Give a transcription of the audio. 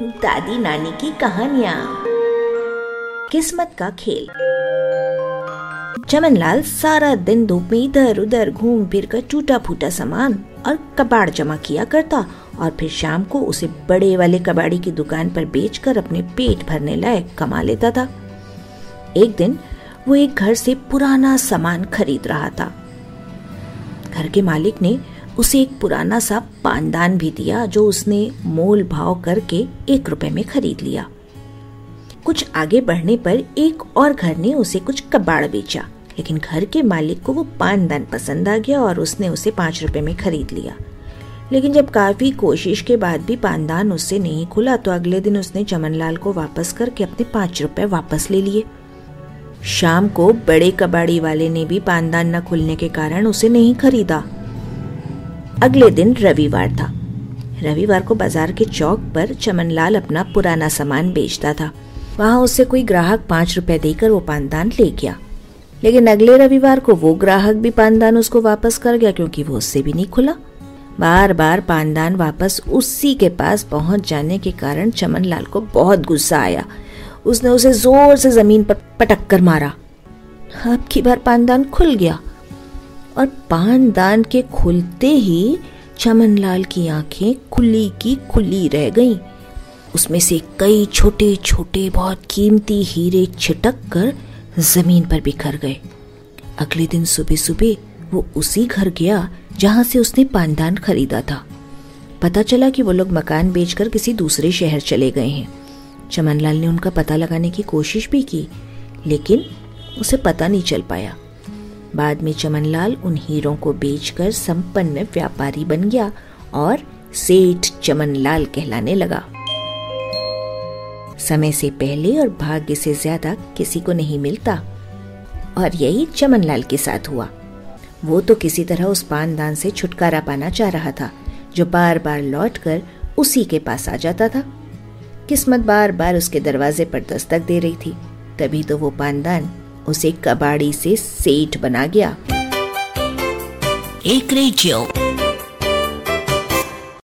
दादी नानी की कहानियाँ। किस्मत का खेल। चमनलाल सारा दिन धूप में इधर उधर घूम फिर कर टूटा फूटा सामान और कबाड़ जमा किया करता और फिर शाम को उसे बड़े वाले कबाड़ी की दुकान पर बेचकर अपने पेट भरने लायक कमा लेता था। एक दिन वो एक घर से पुराना सामान खरीद रहा था। घर के मालिक ने उसे एक पुराना सा पानदान भी दिया जो उसने मोल भाव करके 1 रुपए में खरीद लिया। कुछ आगे बढ़ने पर एक और घर ने उसे कुछ कबाड़ बेचा, लेकिन घर के मालिक को वो पानदान पसंद आ गया और उसने उसे 5 रुपए में खरीद लिया। लेकिन जब काफी कोशिश के बाद भी पानदान उससे नहीं खुला तो अगले दिन उसने चमनलाल को वापस करके अपने 5 रुपए वापस ले लिए। शाम को बड़े कबाड़ी वाले ने भी पानदान न खुलने के कारण उसे नहीं खरीदा। अगले दिन रविवार था। रविवार को बाजार के चौक पर चमनलाल अपना पुराना सामान बेचता था। वहां उससे कोई ग्राहक 5 रुपए देकर वो पानदान ले गया, लेकिन अगले रविवार को वो ग्राहक भी पानदान उसको वापस कर गया क्योंकि वो उससे भी नहीं खुला। बार बार पानदान वापस उसी के पास पहुंच जाने के कारण चमनलाल को बहुत गुस्सा आया। उसने उसे जोर से जमीन पर पटक कर मारा। अब की बार पानदान खुल गया और पानदान के खुलते ही चमनलाल की आंखें खुली की खुली रह गईं। उसमें से कई छोटे छोटे बहुत कीमती हीरे छिटक कर जमीन पर बिखर गए। अगले दिन सुबह सुबह वो उसी घर गया जहां से उसने पानदान खरीदा था। पता चला कि वो लोग मकान बेचकर किसी दूसरे शहर चले गए हैं। चमनलाल ने उनका पता लगाने की कोशिश भी की, लेकिन उसे पता नहीं चल पाया। बाद में चमनलाल उन हीरों को बेचकर संपन्न व्यापारी बन गया और सेठ चमनलाल कहलाने लगा। समय से पहले और भाग्य से ज्यादा किसी को नहीं मिलता, और यही चमनलाल के साथ हुआ। वो तो किसी तरह उस पानदान से छुटकारा पाना चाह रहा था जो बार बार लौटकर उसी के पास आ जाता था। किस्मत बार बार उसके दरवाजे पर दस्तक दे रही थी, तभी तो वो पानदान उसे कबाड़ी से सेठ बना गया। एक रेडियो